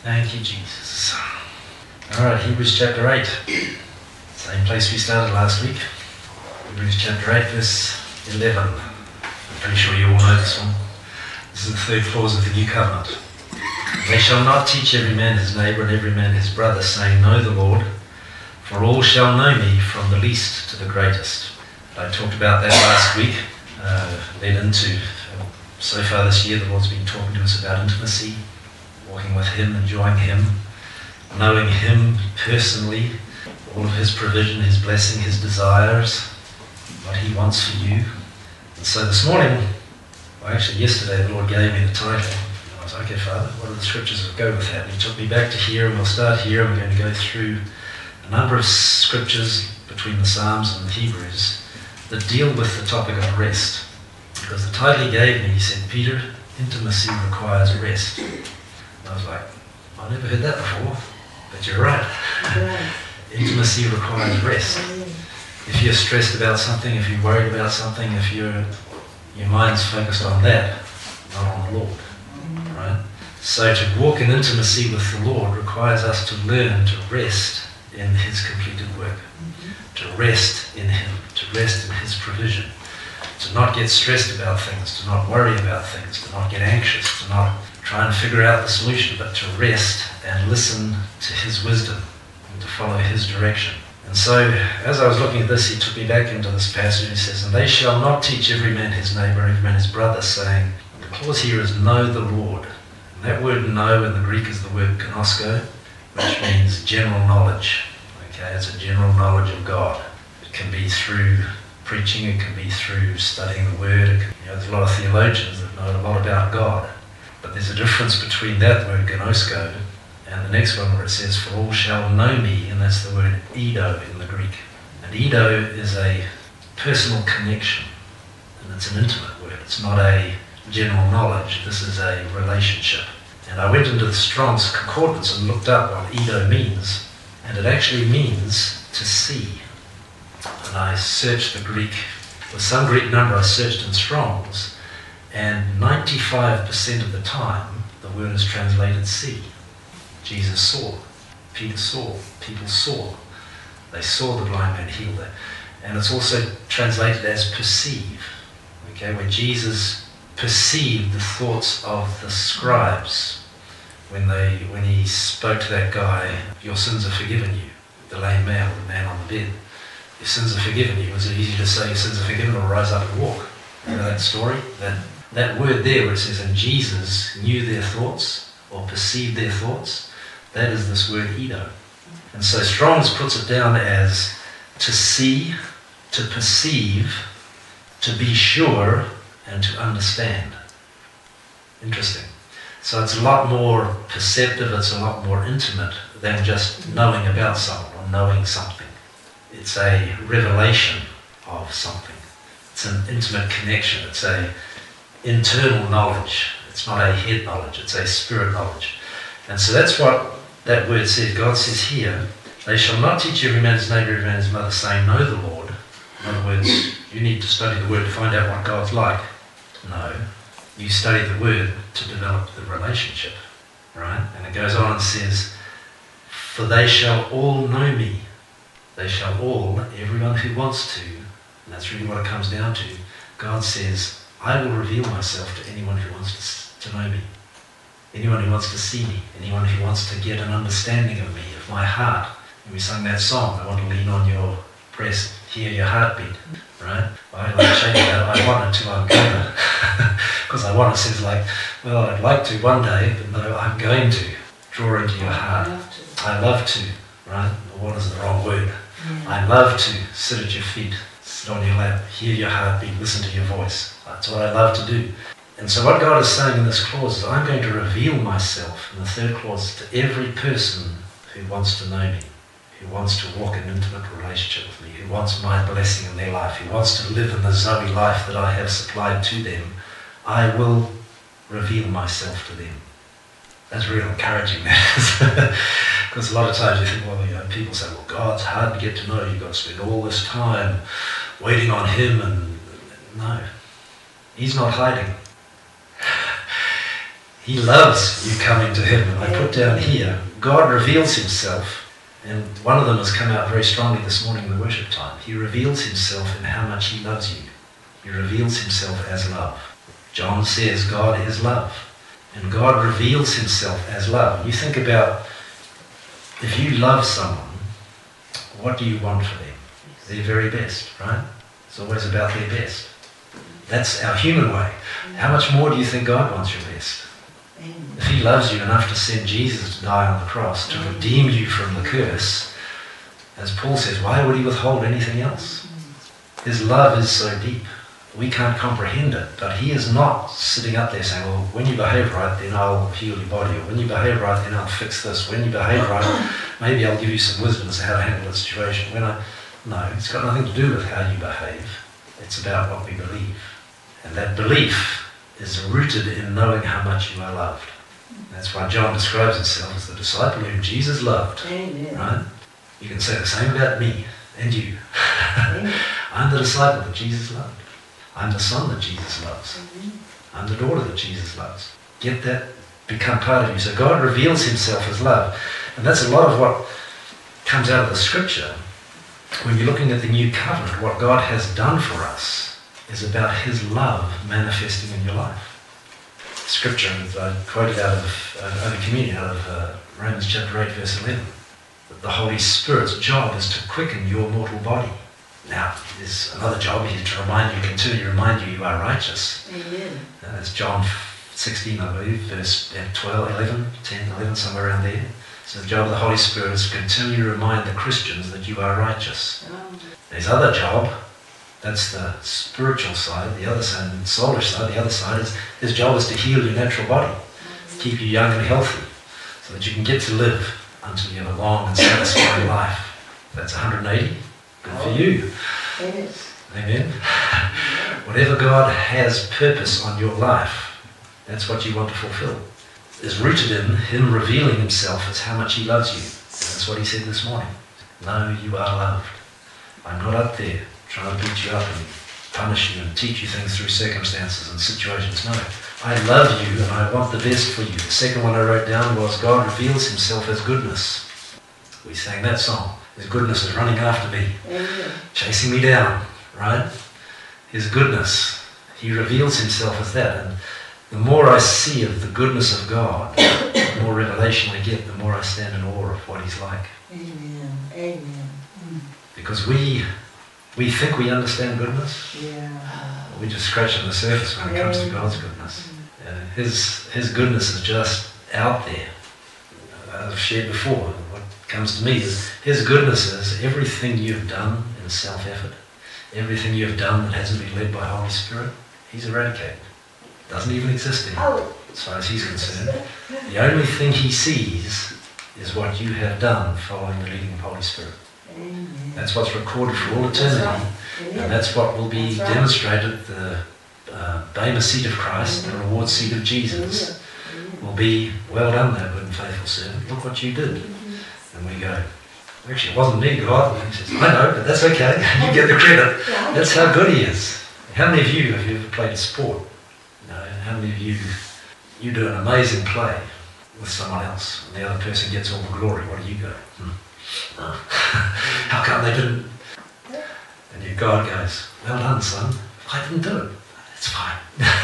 Thank you, Jesus. All right, Hebrews chapter 8. Same place we started last week. Hebrews chapter 8, verse 11. I'm pretty sure you all know this one. This is the third clause of the new covenant. They shall not teach every man his neighbour and every man his brother, saying, Know the Lord, for all shall know me, from the least to the greatest. I talked about that last week, led into, so far this year, the Lord's been talking to us about intimacy, walking with Him, enjoying Him, knowing Him personally, all of His provision, His blessing, His desires, what He wants for you. And so this morning, well, actually yesterday, the Lord gave me the title. And I was like, okay, Father, what are the scriptures that go with that? And He took me back to here, and we'll start here, and we're going to go through a number of scriptures between the Psalms and the Hebrews that deal with the topic of rest. Because the title He gave me, He said, Peter, intimacy requires rest. And I was like, I've never heard that before, but you're right. Intimacy requires rest. If you're stressed about something, if you're worried about something, if your mind's focused on that, not on the Lord, right? So to walk in intimacy with the Lord requires us to learn to rest in His completed work, to rest in Him, to rest in His provision, to not get stressed about things, to not worry about things, to not get anxious, to not try and figure out the solution, but to rest and listen to His wisdom and to follow His direction. And so, as I was looking at this, He took me back into this passage. He says, And they shall not teach every man his neighbour and every man his brother, saying, the clause here is know the Lord. And that word know in the Greek is the word gnosko, which means general knowledge. Okay, it's a general knowledge of God. It can be through preaching, it can be through studying the Word. There's a lot of theologians that know a lot about God. But there's a difference between that word gnosko and the next one where it says, For all shall know me, and that's the word eido in the Greek. And eido is a personal connection, and it's an intimate word. It's not a general knowledge. This is a relationship. And I went into the Strong's Concordance and looked up what eido means, and it actually means to see. And I searched the Greek, with some Greek number I searched in Strong's, and 95% of the time the word is translated see. Jesus saw, Peter saw, people saw. They saw the blind man healed there. And it's also translated as perceive, okay, where Jesus perceived the thoughts of the scribes when he spoke to that guy, your sins are forgiven you, the lame man or the man on the bed. Your sins are forgiven you. Was it easy to say your sins are forgiven or rise up and walk? You know that story? That word there where it says, and Jesus knew their thoughts or perceived their thoughts, that is this word eido. And so Strong's puts it down as to see, to perceive, to be sure, and to understand. Interesting. So it's a lot more perceptive, it's a lot more intimate than just knowing about someone or knowing something. It's a revelation of something. It's an intimate connection. It's a internal knowledge. It's not a head knowledge. It's a spirit knowledge. And so that's what that word says. God says here, they shall not teach every man his neighbour, every man his mother, saying, Know the Lord. In other words, you need to study the Word to find out what God's like. No. You study the Word to develop the relationship. Right? And it goes on and says, For they shall all know me. They shall all, everyone who wants to, and that's really what it comes down to. God says, I will reveal myself to anyone who wants to know me. Anyone who wants to see me. Anyone who wants to get an understanding of me, of my heart. And we sung that song, I want to lean on your breast, hear your heartbeat. Right? I don't change that. I want it to, I'm going to. Because I want it says like, well, I'd like to one day, but no, I'm going to draw into your heart. I love to. Right? What is the wrong word? I love to sit at your feet, sit on your lap, hear your heartbeat, listen to your voice. That's what I love to do. And so what God is saying in this clause is, I'm going to reveal myself, in the third clause, to every person who wants to know me, who wants to walk in intimate relationship with me, who wants my blessing in their life, who wants to live in the Zoe life that I have supplied to them. I will reveal myself to them. That's real encouraging, that is. Because a lot of times you think, well, people say, well, God's hard to get to know. You've got to spend all this time waiting on Him, and no, He's not hiding. He loves you coming to him. And I put down here, God reveals himself, and one of them has come out very strongly this morning in the worship time. He reveals himself in how much he loves you. He reveals himself as love. John says God is love, and God reveals himself as love. You think about, if you love someone, what do you want for them? Their very best, right? It's always about their best. That's our human way. How much more do you think God wants your best? If he loves you enough to send Jesus to die on the cross, to redeem you from the curse, as Paul says, why would he withhold anything else? His love is so deep. We can't comprehend it, but he is not sitting up there saying, well, when you behave right, then I'll heal your body, or when you behave right, then I'll fix this. When you behave right, maybe I'll give you some wisdom as to how to handle the situation. No, it's got nothing to do with how you behave. It's about what we believe. And that belief is rooted in knowing how much you are loved. That's why John describes himself as the disciple whom Jesus loved. Amen. Right? You can say the same about me and you. I'm the disciple that Jesus loved. I'm the son that Jesus loves. I'm the daughter that Jesus loves. Get that, become part of you. So God reveals himself as love. And that's a lot of what comes out of the scripture. When you're looking at the new covenant, what God has done for us is about his love manifesting in your life. Scripture, I quoted out of communion, out of Romans chapter 8, verse 11, that the Holy Spirit's job is to quicken your mortal body. Now, there's another job here to continually remind you are righteous. Amen. That's John 16, I believe, verse 12, 11, 10, 11, somewhere around there. So the job of the Holy Spirit is to continually remind the Christians that you are righteous. His other job, that's the spiritual side, the other side, the soulish side, the other side is, his job is to heal your natural body, keep you young and healthy, so that you can get to live until you have a long and satisfying life. That's 180. Good for you. Yes. Amen. Whatever God has purpose on your life, that's what you want to fulfill. Is rooted in him revealing himself as how much he loves you. And that's what he said this morning. No, you are loved. I'm not up there trying to beat you up and punish you and teach you things through circumstances and situations. No, I love you and I want the best for you. The second one I wrote down was God reveals himself as goodness. We sang that song. His goodness is running after me, chasing me down, right? His goodness, he reveals himself as that. And the more I see of the goodness of God, the more revelation I get, the more I stand in awe of what he's like. Amen. Amen. Because we think we understand goodness. Yeah. We're just scratching the surface when it comes to God's goodness. His goodness is just out there. I've shared before, what comes to me is his goodness is everything you've done in self-effort, everything you've done that hasn't been led by Holy Spirit, he's eradicated. Doesn't even exist anymore, as far as he's concerned. The only thing he sees is what you have done following the leading of Holy Spirit. Amen. That's what's recorded for all eternity, and that's what will be demonstrated at the Bema seat of Christ, the reward seat of Jesus, will be, well done, thou good and faithful servant, look what you did. And we go, actually it wasn't me, God. And he says, I know, but that's okay, you get the credit. That's how good he is. How many of you have ever played a sport? How many of you do an amazing play with someone else and the other person gets all the glory? What do you go? How come they didn't? And your God goes, well done, son. I didn't do it. It's fine.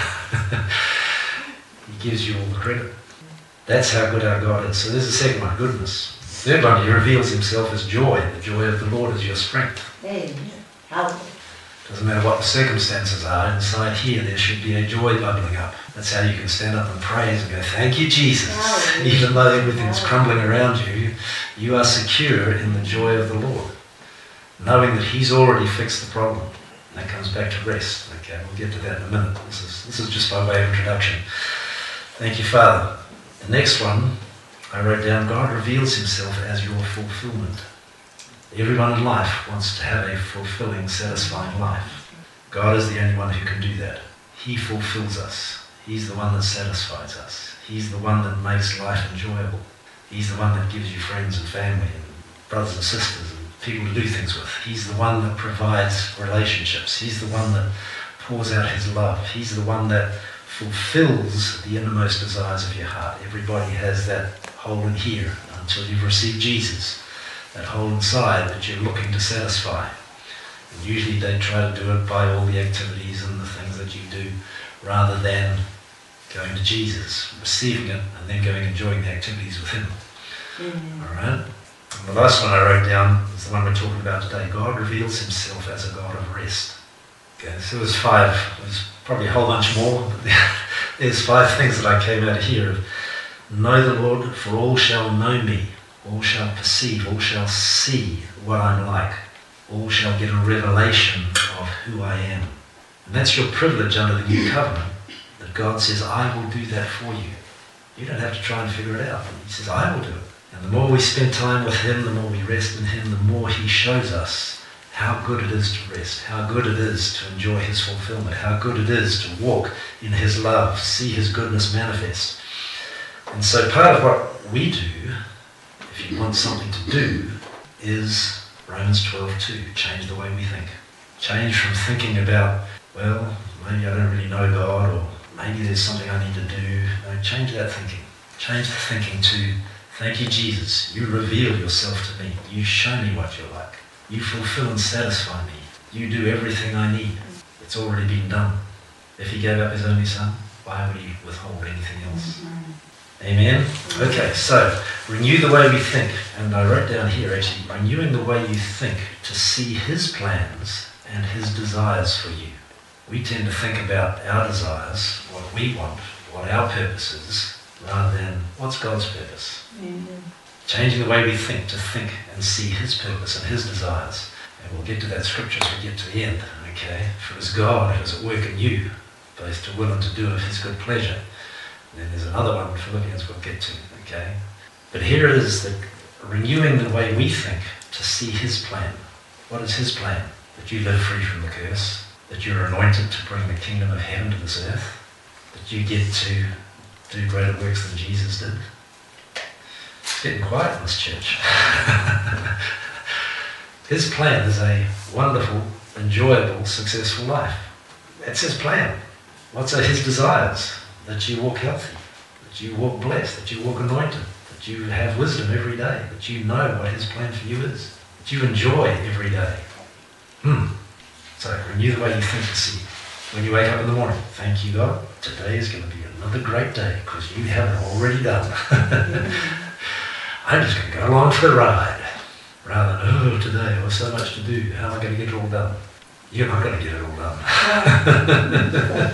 He gives you all the credit. That's how good our God is. So there's the second one, goodness. The third one, he reveals himself as joy. The joy of the Lord is your strength. Amen. Doesn't matter what the circumstances are, inside here there should be a joy bubbling up. That's how you can stand up and praise and go, thank you, Jesus. Even though everything's crumbling around you, you are secure in the joy of the Lord, knowing that he's already fixed the problem. That comes back to rest. Okay, we'll get to that in a minute. This is just by way of introduction. Thank you, Father. The next one, I wrote down, God reveals himself as your fulfillment. Everyone in life wants to have a fulfilling, satisfying life. God is the only one who can do that. He fulfills us. He's the one that satisfies us. He's the one that makes life enjoyable. He's the one that gives you friends and family and brothers and sisters and people to do things with. He's the one that provides relationships. He's the one that pours out his love. He's the one that fulfills the innermost desires of your heart. Everybody has that hole in here until you've received Jesus, that hole inside that you're looking to satisfy. And usually they try to do it by all the activities and the things that you do, rather than going to Jesus, receiving it, and then going and enjoying the activities with him. All right? And the last one I wrote down is the one we're talking about today. God reveals himself as a God of rest. Okay, so there's 5. There's probably a whole bunch more, but there's 5 things that I came out of here. Know the Lord, for all shall know me. All shall perceive, all shall see what I'm like. All shall get a revelation of who I am. And that's your privilege under the new covenant, that God says, I will do that for you. You don't have to try and figure it out. He says, I will do it. And the more we spend time with him, the more we rest in him, the more he shows us how good it is to rest, how good it is to enjoy his fulfillment, how good it is to walk in his love, see his goodness manifest. And so part of what we do, if you want something to do, is Romans 12:2, change the way we think. Change from thinking about, well, maybe I don't really know God, or maybe there's something I need to do. No, change that thinking. Change the thinking to, thank you, Jesus. You reveal yourself to me. You show me what you're like. You fulfill and satisfy me. You do everything I need. It's already been done. If he gave up his only son, why would he withhold anything else? Amen? Okay, so renew the way we think. And I wrote down here, actually, renewing the way you think to see his plans and his desires for you. We tend to think about our desires, what we want, what our purpose is, rather than what's God's purpose. Amen. Changing the way we think to think and see his purpose and his desires. And we'll get to that scripture as we get to the end, okay? For it is God who is at work in you, both to will and to do of his good pleasure. And then there's another one in Philippians we'll get to, okay? But here it is, that renewing the way we think to see his plan. What is his plan? That you live free from the curse, that you're anointed to bring the kingdom of heaven to this earth, that you get to do greater works than Jesus did. It's getting quiet in this church. His plan is a wonderful, enjoyable, successful life. That's his plan. What's his desires? That you walk healthy, that you walk blessed, that you walk anointed, that you have wisdom every day, that you know what his plan for you is, that you enjoy every day. So renew the way you think to see. When you wake up in the morning, thank you, God. Today is going to be another great day because you have it already done. I'm just going to go along for the ride. Rather than, oh, today I have so much to do. How am I going to get it all done? You're not going to get it all done.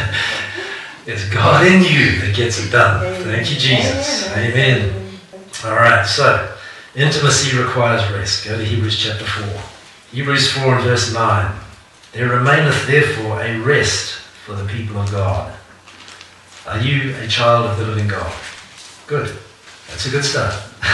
It's God in you that gets it done. Thank you, Jesus. Amen. All right, so intimacy requires rest. Go to Hebrews chapter 4. Hebrews 4 and verse 9. There remaineth therefore a rest for the people of God. Are you a child of the living God? Good. That's a good start.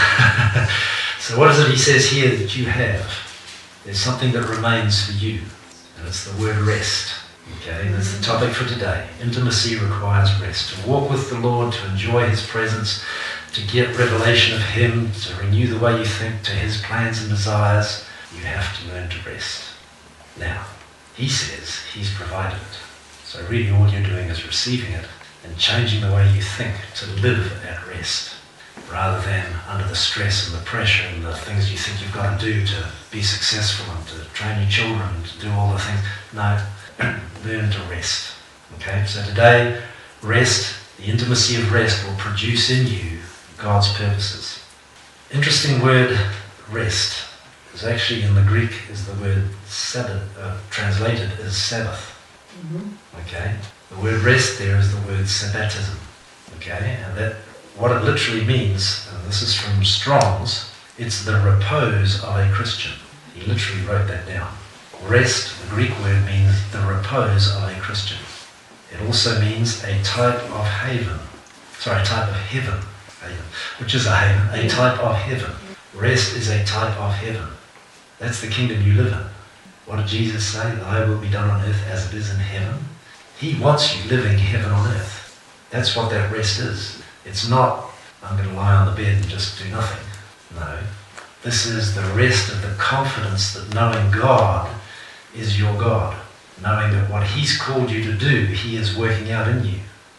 So what is it he says here that you have? There's something that remains for you. And it's the word rest. Okay, that's the topic for today. Intimacy requires rest. To walk with the Lord, to enjoy his presence, to get revelation of him, to renew the way you think to his plans and desires, you have to learn to rest. Now, he says he's provided it. So really all you're doing is receiving it and changing the way you think to live at rest, rather than under the stress and the pressure and the things you think you've got to do to be successful and to train your children and to do all the things. No, learn to rest. Okay, so today, rest, the intimacy of rest will produce in you God's purposes. Interesting word, rest, is actually in the Greek is the word Sabbath, translated as Sabbath. Okay, the word rest there is the word sabbatism. Okay, and that what it literally means, and this is from Strong's, it's the repose of a Christian. He literally wrote that down. Rest, the Greek word, means the repose of a Christian. It also means a type of haven. Sorry, a type of heaven. Which is a haven, a type of heaven. Rest is a type of heaven. That's the kingdom you live in. What did Jesus say? Thy will be done on earth as it is in heaven. He wants you living heaven on earth. That's what that rest is. It's not, I'm going to lie on the bed and just do nothing. No. This is the rest of the confidence that knowing God is your God. Knowing that what he's called you to do, he is working out in you.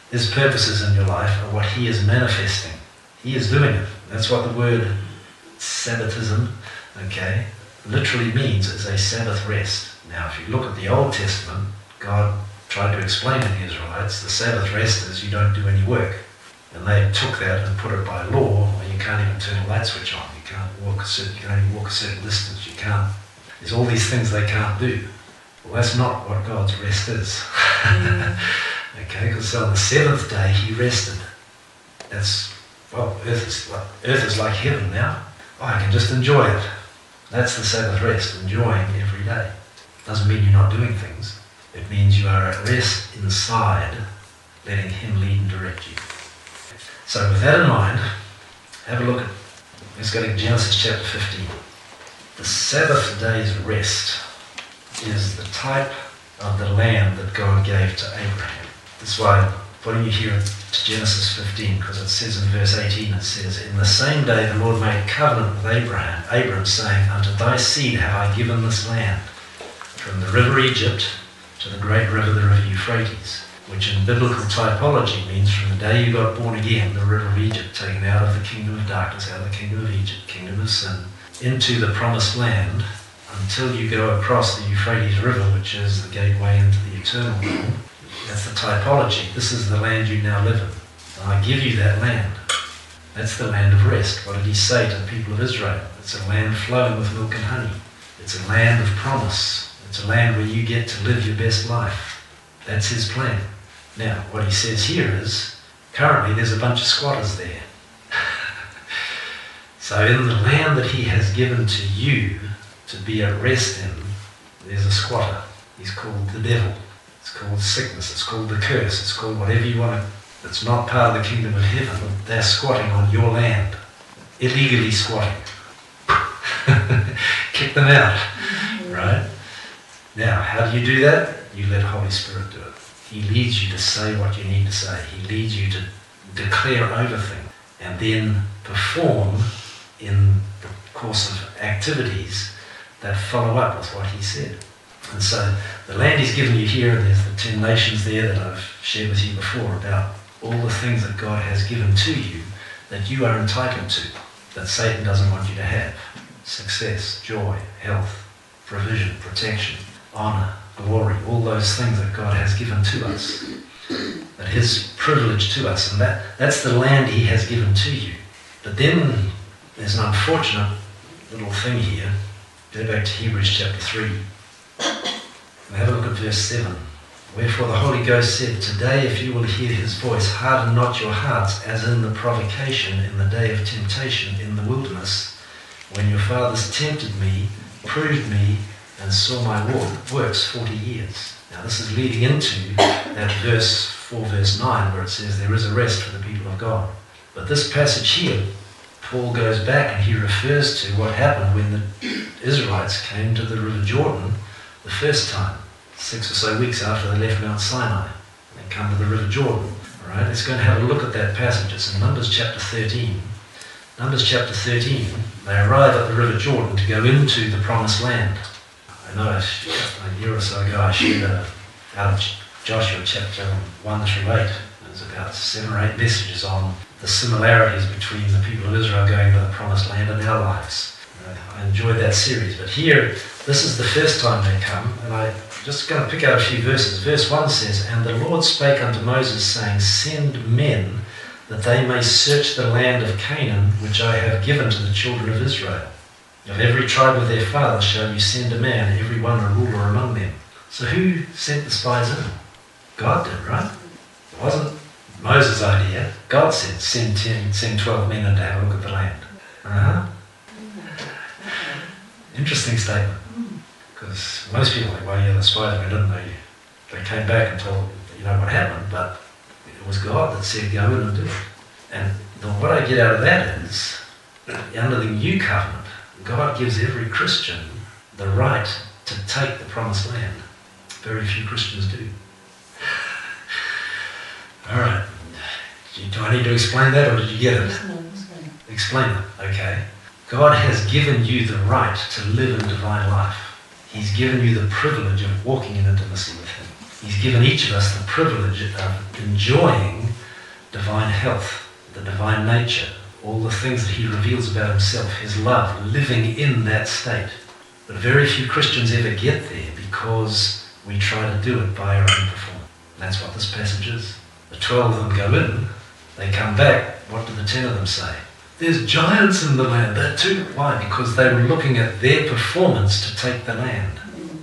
His purposes in your life are what he is manifesting. He is doing it. That's what the word Sabbatism, okay, literally means, is a Sabbath rest. Now, if you look at the Old Testament, God tried to explain to the Israelites, the Sabbath rest is you don't do any work. And they took that and put it by law, where you can't even turn a light switch on. You can only walk a certain distance. You can't. There's all these things they can't do. Well, that's not what God's rest is. Okay, because on the seventh day he rested. That's, well, earth is like heaven now. Oh, I can just enjoy it. That's the Sabbath rest, enjoying every day. Doesn't mean you're not doing things. It means you are at rest inside, letting him lead and direct you. So with that in mind, have a look at, let's go to Genesis chapter 15. The Sabbath day's rest is the type of the land that God gave to Abraham. That's why I'm putting you here to Genesis 15, because it says in verse 18, it says, "In the same day the Lord made a covenant with Abram, saying, Unto thy seed have I given this land, from the river Egypt to the great river, the river Euphrates," which in biblical typology means from the day you got born again, the river of Egypt, taken out of the kingdom of darkness, out of the kingdom of Egypt, kingdom of sin, into the promised land, until you go across the Euphrates River, which is the gateway into the eternal world. That's the typology. This is the land you now live in. And I give you that land. That's the land of rest. What did he say to the people of Israel? It's a land flowing with milk and honey. It's a land of promise. It's a land where you get to live your best life. That's his plan. Now, what he says here is, currently there's a bunch of squatters there. So in the land that he has given to you to be at rest in, there's a squatter. He's called the devil. It's called sickness. It's called the curse. It's called whatever you want to. That's not part of the kingdom of heaven. They're squatting on your land. Illegally squatting. Kick them out. Right? Now, how do you do that? You let Holy Spirit do it. He leads you to say what you need to say. He leads you to declare over things and then perform in the course of activities that follow up with what he said. And so the land he's given you here, and there's the 10 nations there that I've shared with you before about all the things that God has given to you that you are entitled to, that Satan doesn't want you to have. Success, joy, health, provision, protection, honor, glory, all those things that God has given to us, that his privilege to us, and that's the land he has given to you. But then there's an unfortunate little thing here. Go back to Hebrews chapter 3 and have a look at verse 7. "Wherefore the Holy Ghost said, Today if you will hear his voice, harden not your hearts as in the provocation in the day of temptation in the wilderness, when your fathers tempted me, proved me, and saw my works 40 years. Now this is leading into that verse 4, verse 9, where it says there is a rest for the people of God. But this passage here, Paul goes back and he refers to what happened when the Israelites came to the River Jordan the first time, 6 or so weeks after they left Mount Sinai. They come to the River Jordan. All right, let's go and have a look at that passage. It's in Numbers chapter 13. Numbers chapter 13, they arrive at the River Jordan to go into the promised land. I know a year or so ago I shared out of Joshua chapter 1 through 8. There's about 7 or 8 messages on the similarities between the people of Israel going to the promised land and our lives. I enjoyed that series. But here, this is the first time they come, and I'm just going to pick out a few verses. Verse 1 says, "And the Lord spake unto Moses, saying, Send men, that they may search the land of Canaan, which I have given to the children of Israel. Of every tribe of their fathers shall you send a man, every one a ruler among them." So who sent the spies in? God did, right? It wasn't Moses' idea. God said, send 12 men in to have a look at the land. Interesting statement. Because most people think, well, yeah, the spies went in, they came back and told what happened, but it was God that said, go in and do it. And what I get out of that is, under the new covenant, God gives every Christian the right to take the promised land. Very few Christians do. All right. Do I need to explain that, or did you get it? Explain it. Okay. God has given you the right to live in divine life. He's given you the privilege of walking in intimacy with him. He's given each of us the privilege of enjoying divine health, the divine nature, all the things that he reveals about himself, his love, living in that state. But very few Christians ever get there because we try to do it by our own performance. And that's what this passage is. The 12 of them go in, they come back. What do the 10 of them say? There's giants in the land. They're too. Why? Because they were looking at their performance to take the land.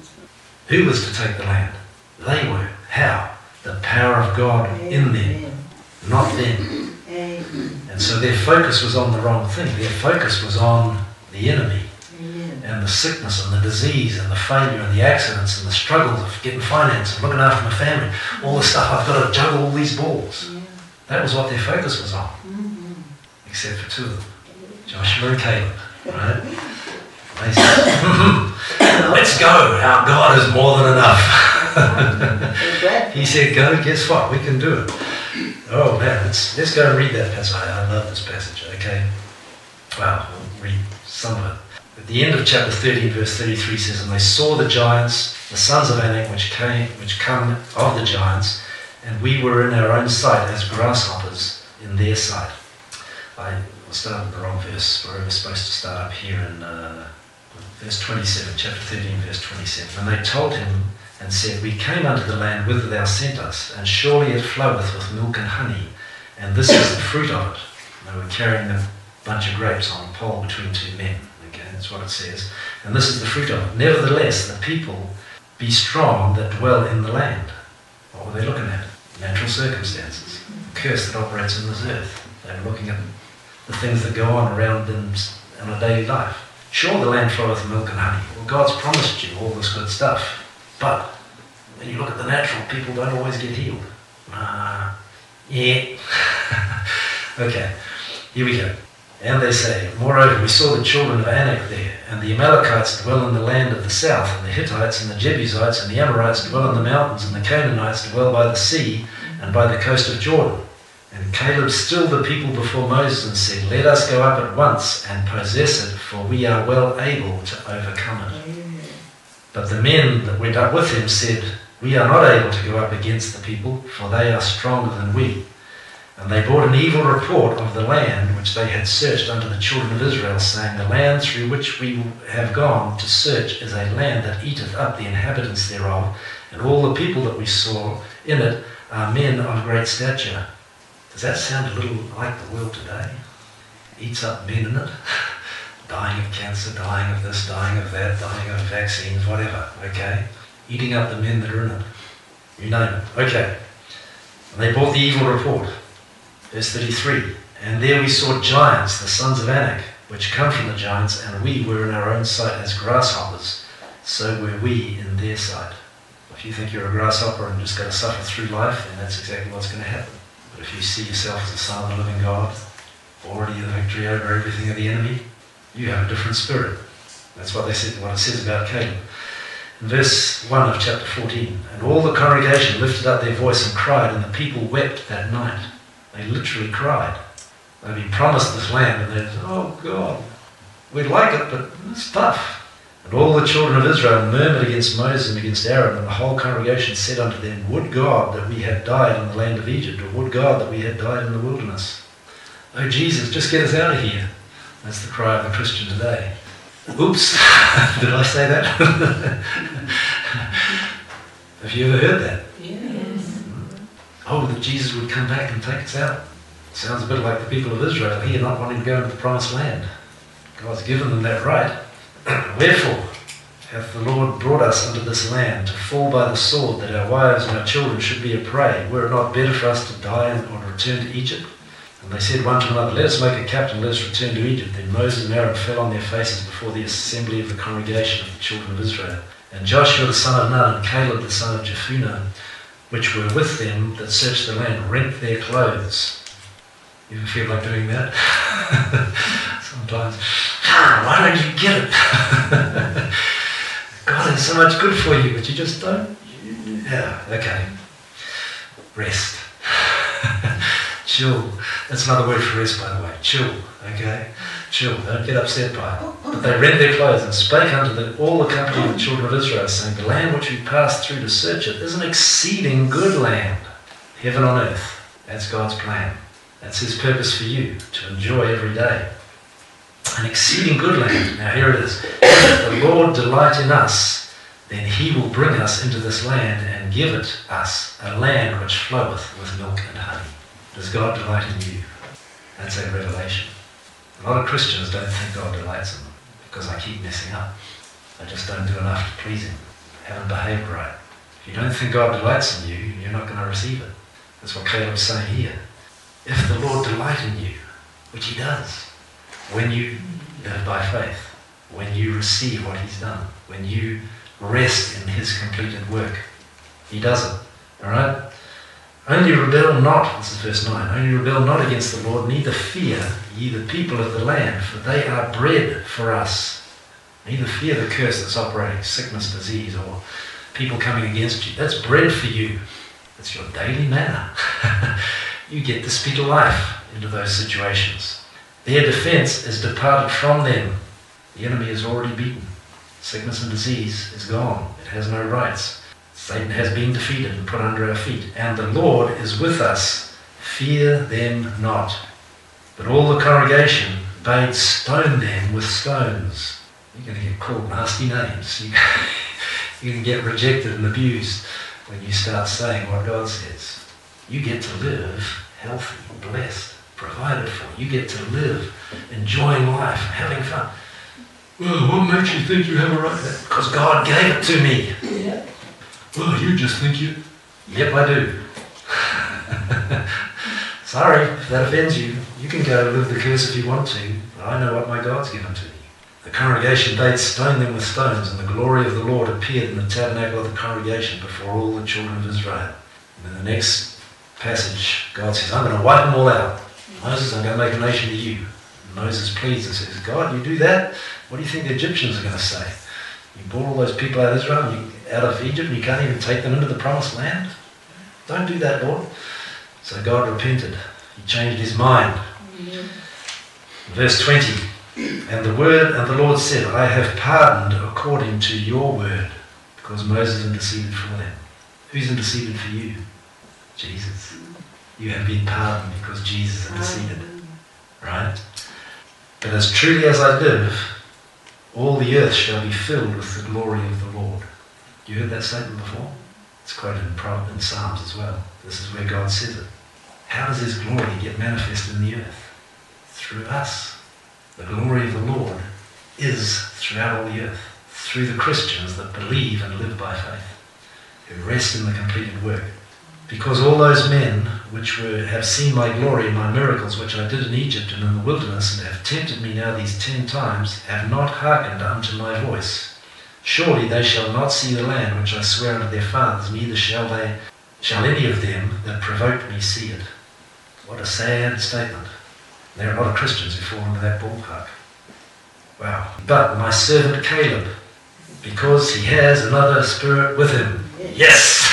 Who was to take the land? They were. How? The power of God in them, not them. And so their focus was on the wrong thing. Their focus was on the enemy and the sickness and the disease and the failure and the accidents and the struggles of getting finance and looking after my family. All the stuff, I've got to juggle all these balls. That was what their focus was on. Except for two of them, Joshua and Caleb. Right? They said, let's go. Our God is more than enough. He said, go, guess what? We can do it. Oh man, let's go and read that passage. I love this passage, okay? Well, we'll read some of it. At the end of chapter 13, verse 33 says, and they saw the giants, the sons of Anak, which come of the giants, and we were in our own sight as grasshoppers in their sight. I started the wrong verse, where we were supposed to start up here in verse 27, chapter 13, verse 27. And they told him and said, we came unto the land whither thou sent us, and surely it floweth with milk and honey, and this is the fruit of it. And they were carrying a bunch of grapes on a pole between two men. Okay, that's what it says. And this is the fruit of it. Nevertheless, the people be strong that dwell in the land. What were they looking at? Natural circumstances. The curse that operates in this earth. They were looking at the things that go on around them in a daily life. Sure, the land floweth milk and honey. Well, God's promised you all this good stuff. But when you look at the natural, people don't always get healed. Yeah. Okay, here we go. And they say, moreover, we saw the children of Anak there, and the Amalekites dwell in the land of the south, and the Hittites and the Jebusites and the Amorites dwell in the mountains, and the Canaanites dwell by the sea and by the coast of Jordan. And Caleb stilled the people before Moses and said, let us go up at once and possess it, for we are well able to overcome it. But the men that went up with him said, we are not able to go up against the people, for they are stronger than we. And they brought an evil report of the land which they had searched unto the children of Israel, saying, the land through which we have gone to search is a land that eateth up the inhabitants thereof, and all the people that we saw in it are men of great stature. Does that sound a little like the world today? Eats up men in it. Dying of cancer, dying of this, dying of that, dying of vaccines, whatever, okay? Eating up the men that are in it. You name it. Okay. And they brought the evil report. Verse 33. And there we saw giants, the sons of Anak, which come from the giants, and we were in our own sight as grasshoppers, so were we in their sight. If you think you're a grasshopper and just got to suffer through life, then that's exactly what's going to happen. But if you see yourself as a son of the living God, already the victory over everything of the enemy, you have a different spirit. That's what they said, what it says about Caleb. In verse 1 of chapter 14, and all the congregation lifted up their voice and cried, and the people wept that night. They literally cried. They'd been promised this land, and they said, oh God, we'd like it, but it's tough. And all the children of Israel murmured against Moses and against Aaron, and the whole congregation said unto them, would God that we had died in the land of Egypt, or would God that we had died in the wilderness? Oh Jesus, just get us out of here. That's the cry of the Christian today. Oops, did I say that? Have you ever heard that? Yes. Oh, that Jesus would come back and take us out. Sounds a bit like the people of Israel here not wanting to go into the promised land. God's given them that right. Wherefore hath the Lord brought us unto this land, to fall by the sword, that our wives and our children should be a prey? Were it not better for us to die or to return to Egypt? And they said one to another, let us make a captain, let us return to Egypt. Then Moses and Aaron fell on their faces before the assembly of the congregation of the children of Israel. And Joshua the son of Nun and Caleb the son of Jephunneh, which were with them that searched the land, rent their clothes. You ever feel like doing that? Sometimes. Why don't you get it? God has so much good for you, but you just don't. Yeah, okay. Rest. Chill. That's another word for rest, by the way. Chill, okay? Chill, don't get upset by it. But they rent their clothes and spake unto all the company of the children of Israel, saying, the land which we passed through to search it is an exceeding good land, heaven on earth. That's God's plan. That's his purpose for you, to enjoy every day. An exceeding good land. Now here it is. If the Lord delight in us, then he will bring us into this land and give it us, a land which floweth with milk and honey. Does God delight in you? That's a revelation. A lot of Christians don't think God delights in them because I keep messing up. I just don't do enough to please him. I haven't behaved right. If you don't think God delights in you, you're not going to receive it. That's what Caleb's saying here. If the Lord delight in you, which he does, when you live by faith, when you receive what he's done, when you rest in his completed work, he does it. Alright? Only rebel not, this is verse 9, only rebel not against the Lord, neither fear ye the people of the land, for they are bread for us. Neither fear the curse that's operating, sickness, disease, or people coming against you. That's bread for you. It's your daily manna. You get to speak life into those situations. Their defense is departed from them. The enemy is already beaten. Sickness and disease is gone. It has no rights. Satan has been defeated and put under our feet. And the Lord is with us. Fear them not. But all the congregation bade stone them with stones. You're going to get called nasty names. You're going to get rejected and abused when you start saying what God says. You get to live healthy, blessed, provided for. You get to live enjoying life, having fun. Well, what makes you think you have a right to that? Because God gave it to me. Yeah. Well, you just think you... Yep, I do. Sorry if that offends you. You can go live the curse if you want to, but I know what my God's given to me. The congregation bade stone them with stones, and the glory of the Lord appeared in the tabernacle of the congregation before all the children of Israel. And in the next passage, God says, I'm going to wipe them all out. Moses, I'm going to make a nation of you. And Moses pleads and says, God, you do that? What do you think the Egyptians are going to say? You brought all those people out of Israel, out of Egypt, and you can't even take them into the promised land? Don't do that, Lord. So God repented. He changed his mind. Yeah. Verse 20, and the Lord said, I have pardoned according to your word, because Moses interceded for them. Who's interceded for you? Jesus. You have been pardoned because Jesus interceded. Right? But as truly as I live, all the earth shall be filled with the glory of the Lord. You heard that statement before? It's quoted in Psalms as well. This is where God says it. How does his glory get manifested in the earth? Through us. The glory of the Lord is throughout all the earth, through the Christians that believe and live by faith, who rest in the completed work. Because all those men which have seen my glory and my miracles which I did in Egypt and in the wilderness, and have tempted me now these 10 times, have not hearkened unto my voice. Surely they shall not see the land which I swear unto their fathers, neither shall any of them that provoked me see it. What a sad statement. There are a lot of Christians who fall into that ballpark. Wow. But my servant Caleb, because he has another spirit with him. Yes!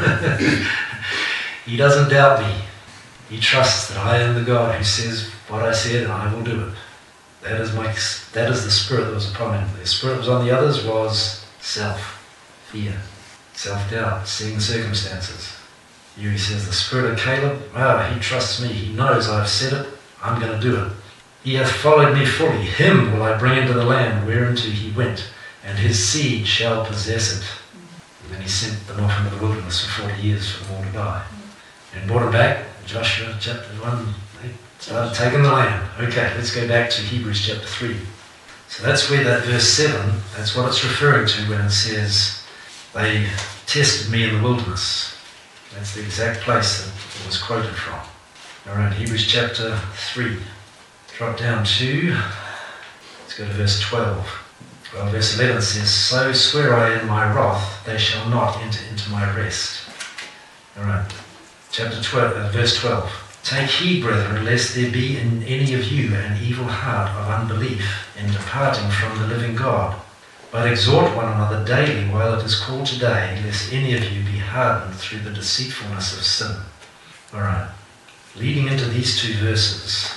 He doesn't doubt me. He trusts that I am the God who says what I said and I will do it. That is the spirit that was upon him. The spirit that was on the others was self, fear, self-doubt, seeing the circumstances. Here he says, the spirit of Caleb, he trusts me. He knows I've said it. I'm going to do it. He hath followed me fully. Him will I bring into the land whereunto he went, and his seed shall possess it. And then he sent them off into the wilderness for 40 years for them all to die. And brought them back. Joshua chapter 1, they started taking the land. Okay, let's go back to Hebrews chapter 3. So that's where that verse 7, that's what it's referring to when it says, they tested me in the wilderness. That's the exact place that it was quoted from. Alright, Hebrews chapter 3. Drop down to, let's go to verse 12. Well, verse 11 says, so swear I in my wrath, they shall not enter into my rest. Alright, chapter 12, verse 12. Take heed, brethren, lest there be in any of you an evil heart of unbelief in departing from the living God. But exhort one another daily while it is called today, lest any of you be hardened through the deceitfulness of sin. Alright. Leading into these two verses,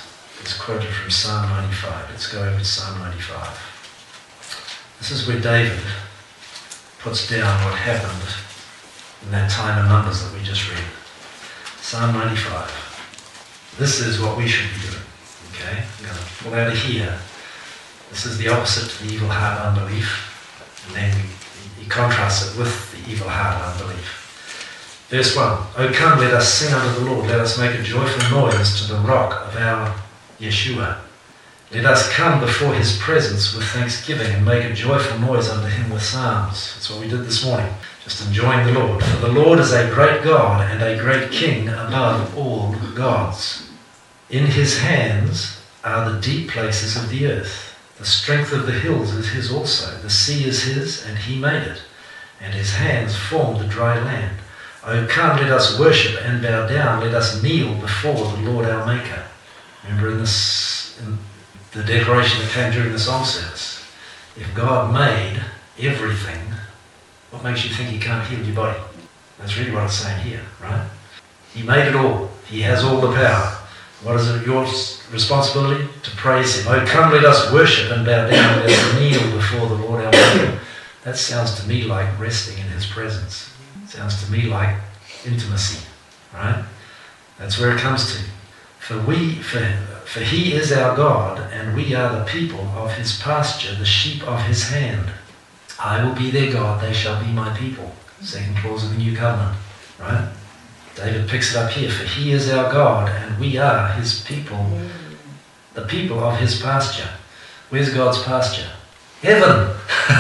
is quoted from Psalm 95. Let's go over to Psalm 95. This is where David puts down what happened in that time of Numbers that we just read. Psalm 95. This is what we should be doing. Okay? I'm going to pull out of here. This is the opposite to the evil heart unbelief. And then he contrasts it with the evil heart unbelief. Verse 1. O come, let us sing unto the Lord. Let us make a joyful noise to the rock of our Yeshua. Let us come before his presence with thanksgiving and make a joyful noise unto him with psalms. That's what we did this morning. Just enjoying the Lord. For the Lord is a great God and a great King above all gods. In his hands are the deep places of the earth. The strength of the hills is his also. The sea is his, and he made it. And his hands formed the dry land. O come, let us worship and bow down. Let us kneel before the Lord our Maker. Remember in the declaration that came during the song service, if God made everything, what makes you think he can't heal your body? That's really what it's saying here, right? He made it all. He has all the power. What is it your responsibility? To praise him. Oh, come, let us worship and bow down. Let us kneel before the Lord our Maker. That sounds to me like resting in his presence. Sounds to me like intimacy, right? That's where it comes to. For he is our God, and we are the people of his pasture, the sheep of his hand. I will be their God, they shall be my people. Second clause of the new covenant, right? David picks it up here. For he is our God, and we are his people, the people of his pasture. Where's God's pasture? Heaven!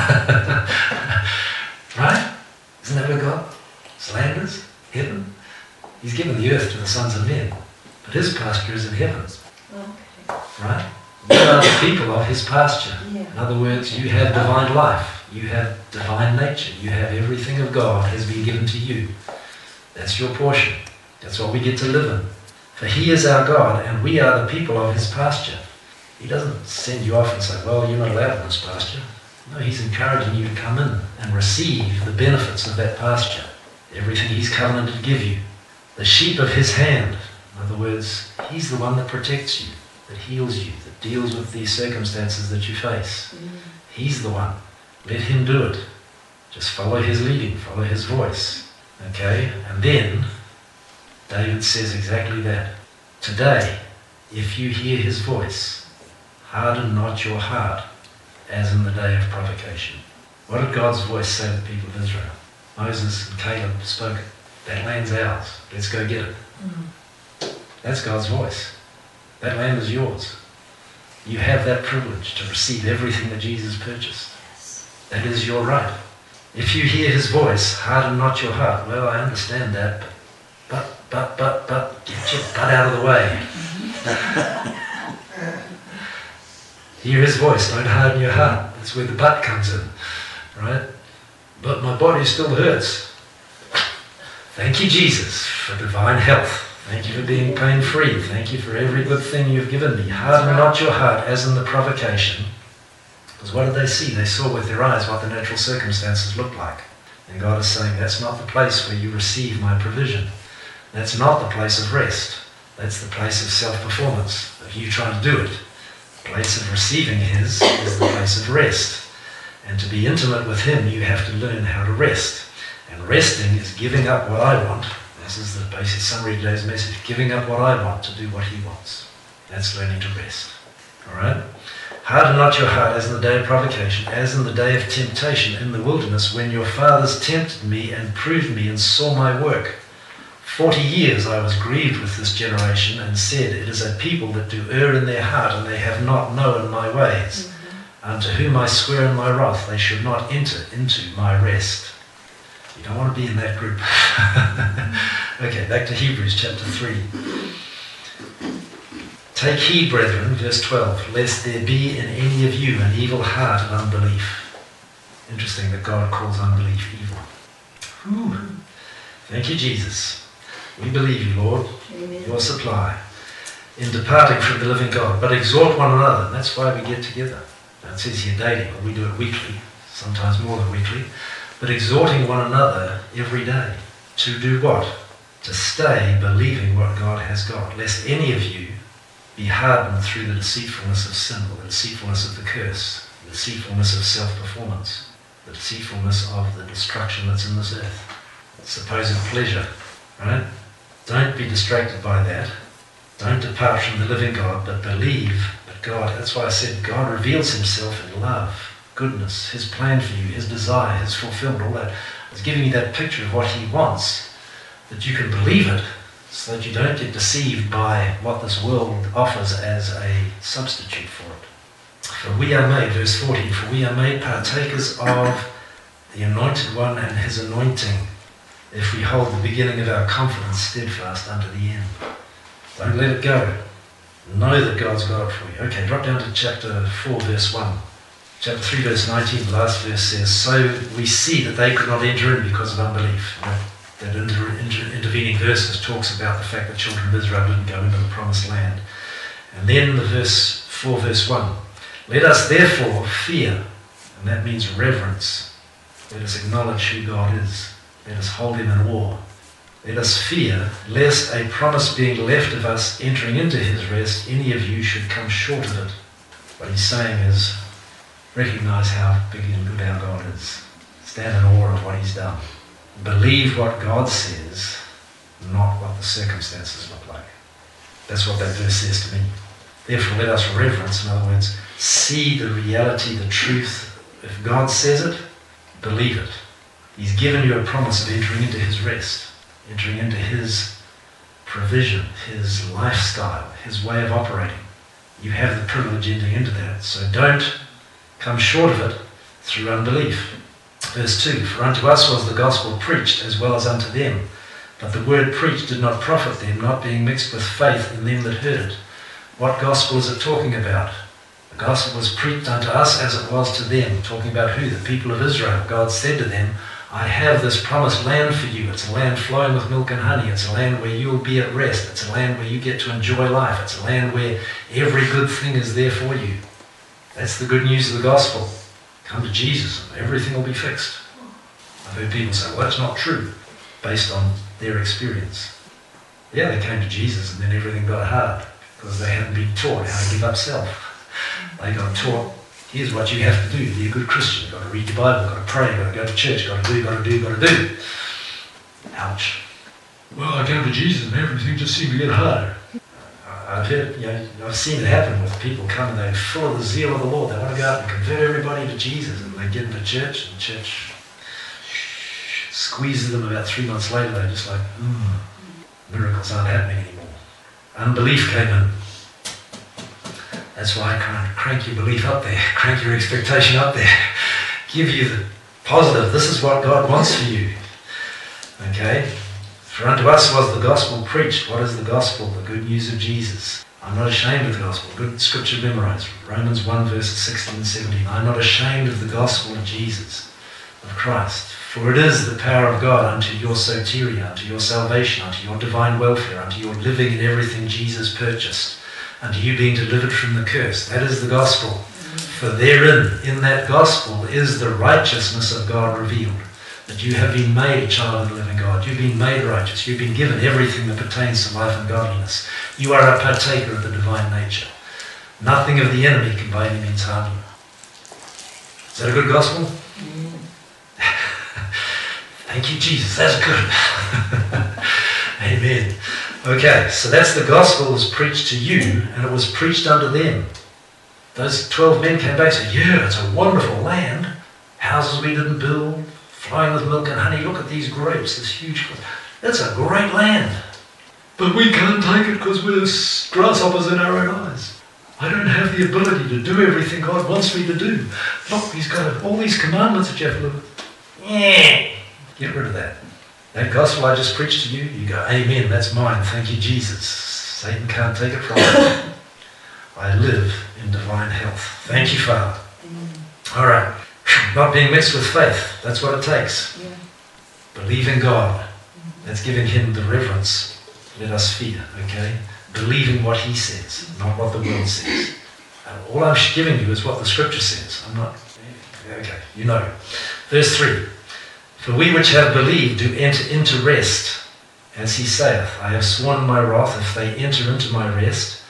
Right? Isn't that where God's land is? Heaven? He's given the earth to the sons of men, but his pasture is in heaven. Okay. Right? You are the people of his pasture. Yeah. In other words, you have divine life. You have divine nature. You have everything of God has been given to you. That's your portion. That's what we get to live in. For he is our God, and we are the people of his pasture. He doesn't send you off and say, well, you're not allowed in this pasture. No, he's encouraging you to come in and receive the benefits of that pasture. Everything he's covenanted to give you. The sheep of his hand. In other words, he's the one that protects you, that heals you, that deals with these circumstances that you face. He's the one. Let him do it. Just follow his leading, follow his voice. Okay, and then David says exactly that. Today, if you hear his voice, harden not your heart, as in the day of provocation. What did God's voice say to the people of Israel? Moses and Caleb spoke it. That land's ours. Let's go get it. That's God's voice. That land is yours. You have that privilege to receive everything that Jesus purchased. That is your right. If you hear his voice, harden not your heart. Well, I understand that, but, get your butt out of the way. Hear his voice, don't harden your heart. That's where the but comes in, right? But my body still hurts. Thank you, Jesus, for divine health. Thank you for being pain-free. Thank you for every good thing you've given me. Harden not your heart, as in the provocation. Because what did they see? They saw with their eyes what the natural circumstances looked like. And God is saying, that's not the place where you receive my provision. That's not the place of rest. That's the place of self-performance, of you trying to do it. The place of receiving his is the place of rest. And to be intimate with him, you have to learn how to rest. And resting is giving up what I want. This is the basic summary of today's message. Giving up what I want to do what he wants. That's learning to rest. All right? Harden not your heart as in the day of provocation, as in the day of temptation in the wilderness, when your fathers tempted me and proved me and saw my work. 40 years I was grieved with this generation and said, it is a people that do err in their heart, and they have not known my ways. Unto whom I swear in my wrath, they should not enter into my rest. You don't want to be in that group. Okay, back to Hebrews chapter 3. Take heed, brethren, verse 12, lest there be in any of you an evil heart of unbelief. Interesting that God calls unbelief evil. Whew. Thank you, Jesus. We believe you, Lord, Amen. your supply, in departing from the living God. But exhort one another. That's why we get together. Now it says here daily, but we do it weekly, sometimes more than weekly. But exhorting one another every day. To do what? To stay believing what God has got, lest any of you be hardened through the deceitfulness of sin, or the deceitfulness of the curse, the deceitfulness of self-performance, the deceitfulness of the destruction that's in this earth, supposed pleasure, right? Don't be distracted by that. Don't depart from the living God, but believe. But God, that's why I said God reveals himself in love, goodness, his plan for you, his desire, his fulfillment, all that. I was giving you that picture of what he wants, that you can believe it, so that you don't get deceived by what this world offers as a substitute for it. For we are made, verse 14, for we are made partakers of the Anointed One and his anointing, if we hold the beginning of our confidence steadfast unto the end. Don't let it go. Know that God's got it for you. Okay, drop down to chapter 4, verse 1. Chapter 3, verse 19, the last verse says, so we see that they could not enter in because of unbelief. That intervening verses talks about the fact that children of Israel didn't go into the promised land. And then the verse 4, verse 1. Let us therefore fear, and that means reverence. Let us acknowledge who God is. Let us hold him in awe. Let us fear, lest a promise being left of us entering into his rest, any of you should come short of it. What he's saying is, recognize how big and good our God is. Stand in awe of what he's done. Believe what God says, not what the circumstances look like. That's what that verse says to me. Therefore, let us reverence, in other words, see the reality, the truth. If God says it, believe it. He's given you a promise of entering into his rest, entering into his provision, his lifestyle, his way of operating. You have the privilege entering into that. So don't come short of it through unbelief. Verse 2, for unto us was the gospel preached as well as unto them. But the word preached did not profit them, not being mixed with faith in them that heard it. What gospel is it talking about? The gospel was preached unto us as it was to them. Talking about who? The people of Israel. God said to them, I have this promised land for you. It's a land flowing with milk and honey. It's a land where you'll be at rest. It's a land where you get to enjoy life. It's a land where every good thing is there for you. That's the good news of the gospel. Come to Jesus and everything will be fixed. I've heard people say, well, that's not true, based on their experience. Yeah, they came to Jesus and then everything got hard because they hadn't been taught how to give up self. They got taught, here's what you have to do to be a good Christian. You've got to read your Bible, you've got to pray, you've got to go to church, you've got to do. Ouch. Well, I came to Jesus and everything just seemed to get harder. I've heard, I've seen it happen with people coming, they're full of the zeal of the Lord. They want to go out and convert everybody to Jesus, and they get into church, and church squeezes them. About 3 months later, they're just like, miracles aren't happening anymore. Unbelief came in. That's why I can't crank your belief up there, crank your expectation up there. Give you the positive. This is what God wants for you. Okay? For unto us was the gospel preached. What is the gospel? The good news of Jesus. I'm not ashamed of the gospel. Good scripture memorized. Romans 1 verses 16 and 17. I'm not ashamed of the gospel of Jesus, of Christ. For it is the power of God unto your soteria, unto your salvation, unto your divine welfare, unto your living in everything Jesus purchased, unto you being delivered from the curse. That is the gospel. For therein, in that gospel, is the righteousness of God revealed. That you have been made a child of the living God. You've been made righteous. You've been given everything that pertains to life and godliness. You are a partaker of the divine nature. Nothing of the enemy can by any means harm you. Is that a good gospel? Thank you, Jesus. That's good. Amen. Okay, so that's the gospel was preached to you, and it was preached unto them. Those 12 men came back and said, yeah, it's a wonderful land. Houses we didn't build, flowing with milk and honey. Look at these grapes, this huge... That's a great land. But we can't take it because we're grasshoppers in our own eyes. I don't have the ability to do everything God wants me to do. Look, he's got all these commandments that you have to live with. Yeah. Get rid of that. That gospel I just preached to you, you go, amen, that's mine. Thank you, Jesus. Satan can't take it from me. I live in divine health. Thank you, Father. All right. Not being mixed with faith. That's what it takes. Yeah. Believe in God. That's giving him the reverence. Let us fear, okay? Believing what he says, not what the world says. All I'm giving you is what the scripture says. I'm not... Okay, you know. Verse 3. For we which have believed do enter into rest, as he saith, I have sworn in my wrath, if they enter into my rest,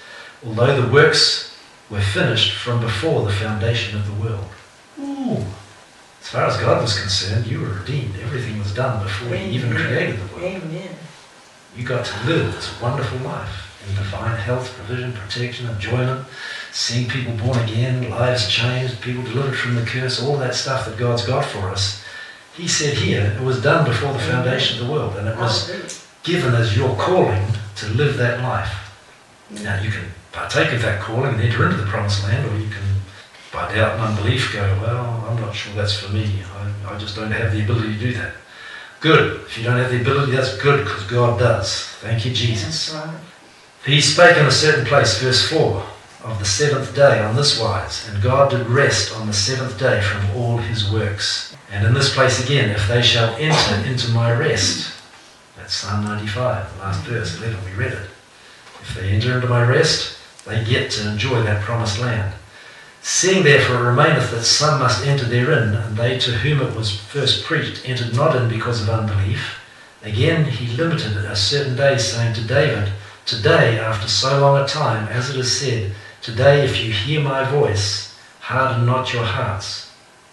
although the works were finished from before the foundation of the world. Ooh. As far as God was concerned, you were redeemed. Everything was done before He even created the world. Amen. You got to live this wonderful life in divine health, provision, protection, enjoyment, seeing people born again, lives changed, people delivered from the curse, all that stuff that God's got for us. He said here, it was done before the foundation of the world, and it was given as your calling to live that life. Now you can partake of that calling and enter into the promised land, or you can, by doubt and unbelief, go, well, I'm not sure that's for me. I just don't have the ability to do that. Good. If you don't have the ability, that's good, because God does. Thank you, Jesus. That's right. He spake in a certain place, verse 4, of the seventh day on this wise, and God did rest on the seventh day from all His works. And in this place again, if they shall enter into my rest, that's Psalm 95, the last verse, 11, we read it. If they enter into my rest, they get to enjoy that promised land. Seeing therefore it remaineth that some must enter therein, and they to whom it was first preached entered not in because of unbelief, again He limited a certain day, saying to David, today, after so long a time, as it is said, today if you hear my voice, harden not your hearts.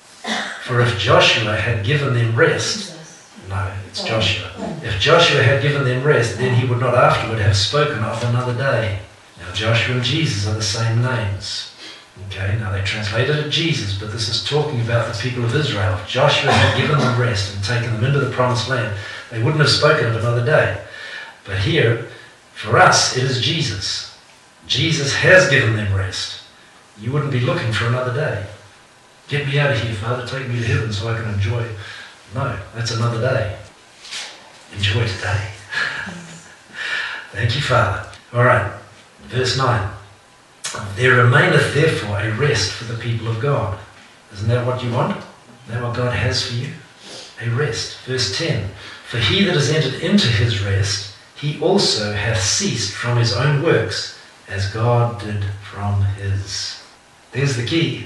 For if Joshua had given them rest, no, it's Joshua. If Joshua had given them rest, then he would not afterward have spoken of another day. Now Joshua and Jesus are the same names. Okay, now they translated it Jesus, but this is talking about the people of Israel. If Joshua had given them rest and taken them into the promised land, they wouldn't have spoken of another day. But here, for us, it is Jesus. Jesus has given them rest. You wouldn't be looking for another day. Get me out of here, Father, take me to heaven so I can enjoy. No, that's another day. Enjoy today. Thank you, Father. All right, verse 9. There remaineth therefore a rest for the people of God. Isn't that what you want? Isn't that what God has for you? A rest. Verse 10. For he that is entered into his rest, he also hath ceased from his own works, as God did from his. There's the key.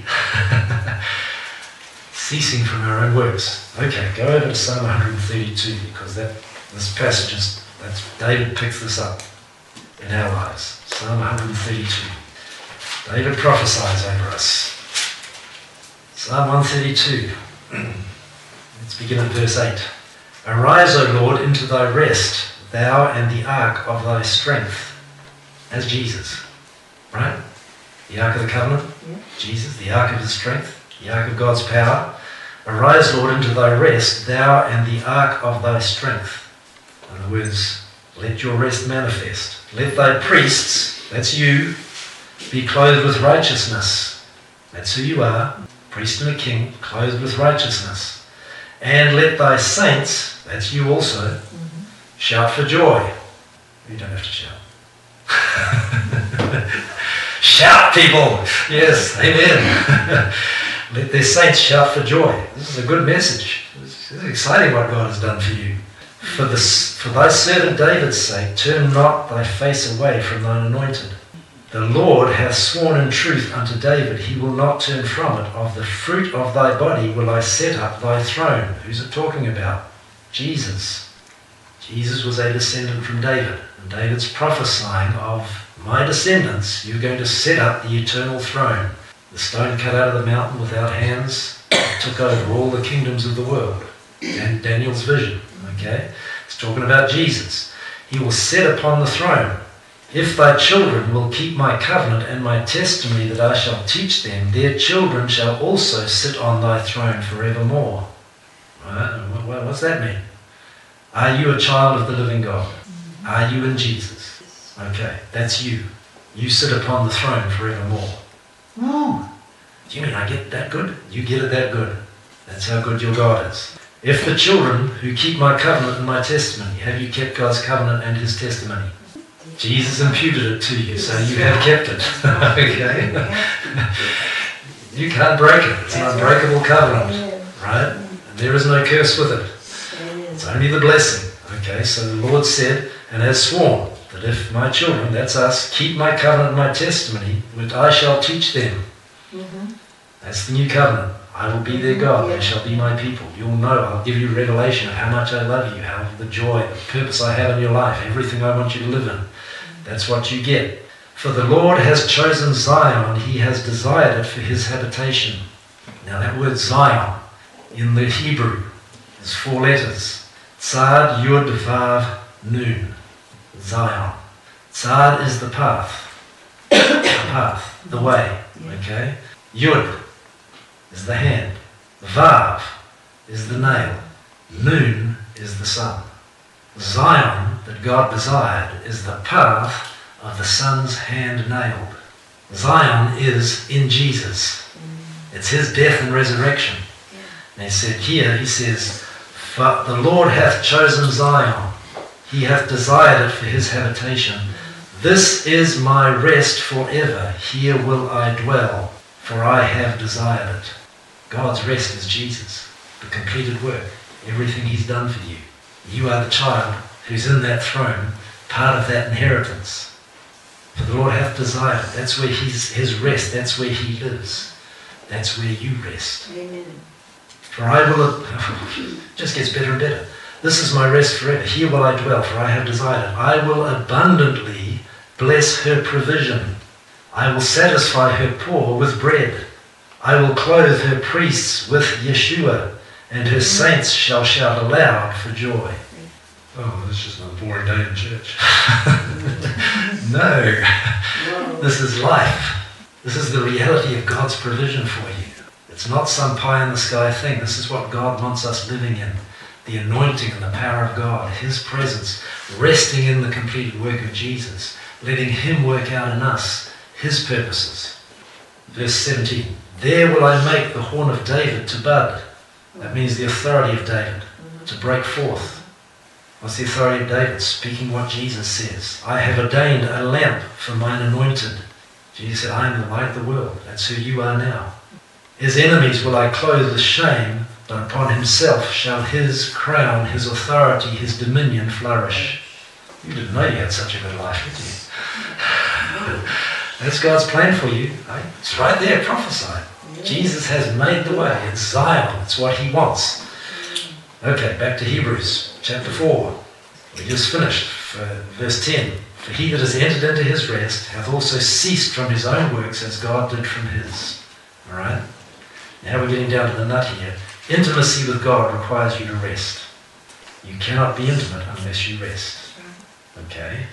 Ceasing from our own works. Okay, go over to Psalm 132, because this passage is, David picks this up in our lives. Psalm 132. David prophesies over us. Psalm 132. Let's begin at verse 8. Arise, O Lord, into thy rest, thou and the ark of thy strength. As Jesus, right? The ark of the covenant, Jesus, the ark of his strength, the ark of God's power. Arise, Lord, into thy rest, thou and the ark of thy strength. In other words, let your rest manifest. Let thy priests, that's you, be clothed with righteousness. That's who you are, priest and a king, clothed with righteousness. And let thy saints, that's you also, shout for joy. You don't have to shout. Shout, people! Yes, amen. Let their saints shout for joy. This is a good message. This is exciting what God has done for you. For thy servant David's sake, turn not thy face away from thine anointed. The Lord hath sworn in truth unto David, he will not turn from it. Of the fruit of thy body will I set up thy throne. Who's it talking about? Jesus. Jesus was a descendant from David. And David's prophesying of my descendants, you're going to set up the eternal throne. The stone cut out of the mountain without hands took over all the kingdoms of the world. And Daniel's vision, okay? It's talking about Jesus. He will sit upon the throne. If thy children will keep my covenant and my testimony that I shall teach them, their children shall also sit on thy throne forevermore. Right? What's that mean? Are you a child of the living God? Are you in Jesus? Okay, that's you. You sit upon the throne forevermore. Woo! Do you mean I get that good? You get it that good. That's how good your God is. If the children who keep my covenant and my testimony, have you kept God's covenant and his testimony? Jesus imputed it to you, so you have kept it. Okay? You can't break it. It's an unbreakable covenant. Right? And there is no curse with it. It's only the blessing. Okay, so the Lord said, and has sworn, that if my children, that's us, keep my covenant and my testimony, which I shall teach them. That's the new covenant. I will be their God, they shall be my people. You'll know, I'll give you revelation of how much I love you, how the joy, the purpose I have in your life, everything I want you to live in. That's what you get. For the Lord has chosen Zion, he has desired it for his habitation. Now that word Zion in the Hebrew is 4 letters. Tzad, Yud, Vav, Nun. Zion. Tzad is the path. The way. Okay? Yud is the hand. Vav is the nail. Nun is the sun. Zion, that God desired, is the path of the Son's hand nailed. Zion is in Jesus. It's his death and resurrection. And he says, "For the Lord hath chosen Zion. He hath desired it for his habitation. This is my rest forever. Here will I dwell, for I have desired it." God's rest is Jesus, the completed work, everything he's done for you. You are the child who's in that throne, part of that inheritance. For the Lord hath desired it. That's where his rest, that's where he lives. That's where you rest. Amen. For I will, just gets better and better. This is my rest forever. Here will I dwell, for I have desired it. I will abundantly bless her provision. I will satisfy her poor with bread. I will clothe her priests with Yeshua, and her saints shall shout aloud for joy. Oh, that's just another boring day in church. No. This is life. This is the reality of God's provision for you. It's not some pie-in-the-sky thing. This is what God wants us living in. The anointing and the power of God, his presence, resting in the completed work of Jesus, letting him work out in us his purposes. Verse 17, there will I make the horn of David to bud. That means the authority of David, to break forth. What's the authority of David? Speaking what Jesus says. I have ordained a lamp for mine anointed. Jesus said, I am the light of the world. That's who you are now. His enemies will I clothe with shame, but upon himself shall his crown, his authority, his dominion flourish. You didn't know you had such a good life, did you? That's God's plan for you. Right? It's right there, prophesied. Jesus has made the way. It's Zion. It's what he wants. Okay, back to Hebrews chapter 4. We just finished verse 10. For he that has entered into his rest hath also ceased from his own works as God did from his. All right? Now we're getting down to the nut here. Intimacy with God requires you to rest. You cannot be intimate unless you rest. Okay?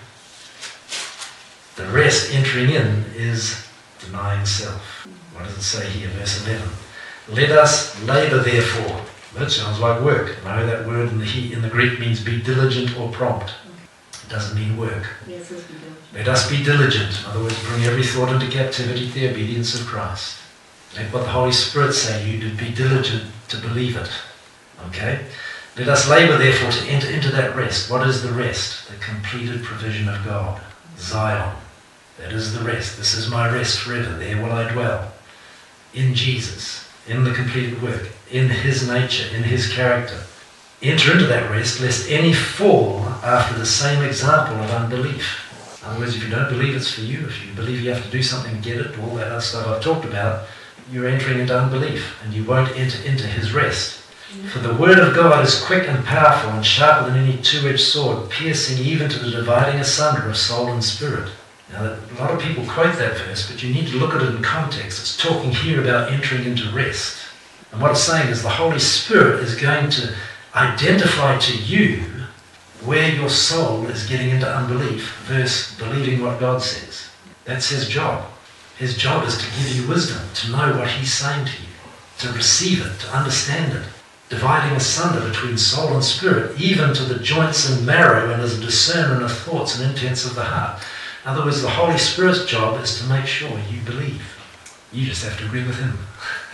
The rest entering in is denying self. What does it say here? Verse 11. Let us labour therefore. That sounds like work. No, that word in the Greek means be diligent or prompt. It doesn't mean work. Yes, let's be diligent. Let us be diligent. In other words, bring every thought into captivity to the obedience of Christ. Let what the Holy Spirit say you to be diligent to believe it. Okay? Let us labour therefore to enter into that rest. What is the rest? The completed provision of God. Zion. That is the rest. This is my rest forever. There will I dwell. In Jesus. In the completed work. In his nature. In his character. Enter into that rest lest any fall after the same example of unbelief. In other words, if you don't believe it's for you, if you believe you have to do something to get it, all that other stuff I've talked about, you're entering into unbelief and you won't enter into his rest. For the word of God is quick and powerful and sharper than any two-edged sword, piercing even to the dividing asunder of soul and spirit. Now, a lot of people quote that verse, but you need to look at it in context. It's talking here about entering into rest. And what it's saying is the Holy Spirit is going to identify to you where your soul is getting into unbelief versus believing what God says. That's his job. His job is to give you wisdom, to know what he's saying to you, to receive it, to understand it, dividing asunder between soul and spirit, even to the joints and marrow, and as a discerner of thoughts and intents of the heart. In other words, the Holy Spirit's job is to make sure you believe. You just have to agree with him.